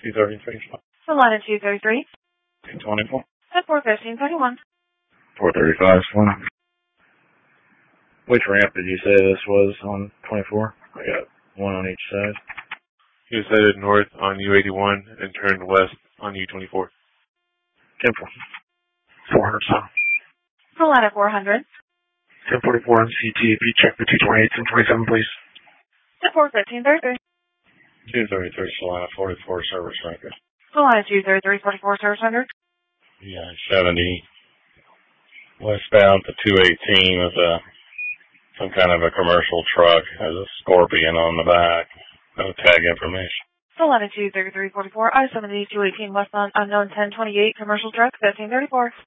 233. The latitude 33. 224. At 41531. 435. Which ramp did you say this was on 24? I got one on each side. He was headed north on U81 and turned west on U24. 400 south. The lat at 400. 1044 on CTP, check the 228 and 27, please. At 41533. 233, Solana 44, service record. The latitude 3344, service record. Yeah, 70. Westbound to 218 with some kind of a commercial truck. Has a Scorpion on the back. No tag information. The latitude 3344, I-70, 218 westbound, unknown 1028, commercial truck, 1534.